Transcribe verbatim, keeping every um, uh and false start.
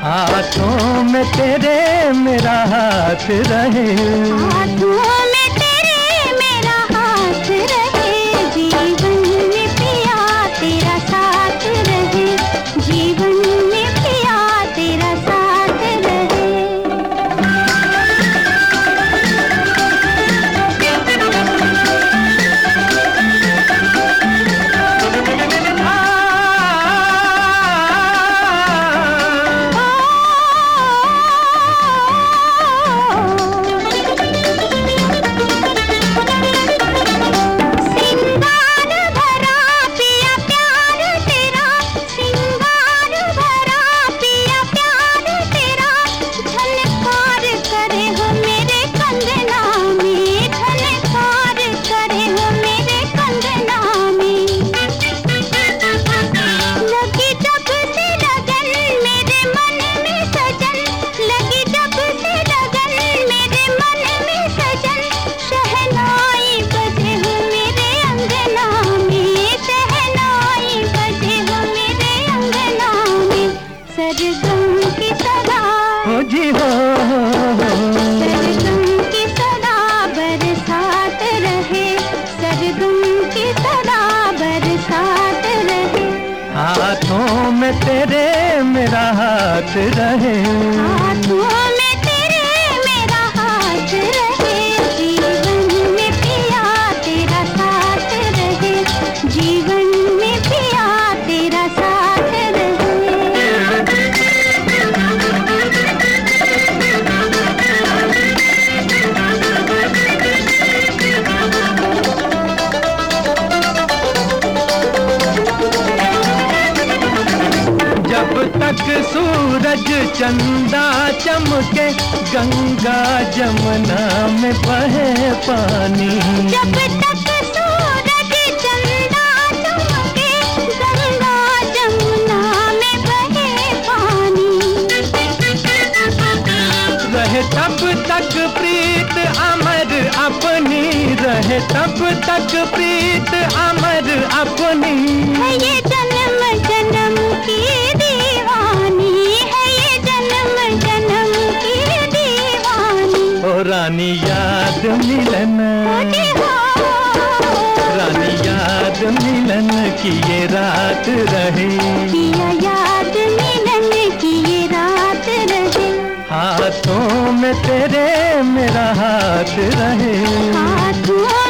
हाथों में तेरे मेरा हाथ रहे, हाथों में तेरे मेरा हाथ रहे, जीवन में पिया तेरा साथ रहे, जीवन में पिया तेरा साथ रहे। सरगम की सदा हो जी हो, सरगम की सदा बरसात रहे, सरगम की सदा बरसात रहे। हाथों में तेरे मेरा हाथ रहे, हाथों में तेरे मेरा हाथ रहे, जीवन में पिया तेरा साथ रहे, जीवन में पिया तेरा साथ रहे। जब तक सूरज चंदा चमके, गंगा जमुना में बहे पानी, जब तक सूरज चंदा चमके, गंगा जमुना में बहे पानी, रहे तब तक प्रीत अमर अपनी, रहे तब तक प्रीत अमर अपनी। है ये जन्म जन्म की दीवानी, है ये जन्म जन्म की दीवानी। ओ रानी याद मिलन, होती हो रानी याद मिलन की ये रात रहे, किया याद मिलन की ये रात रहे। हाथों में तेरे मेरा हाथ रहे, हाथों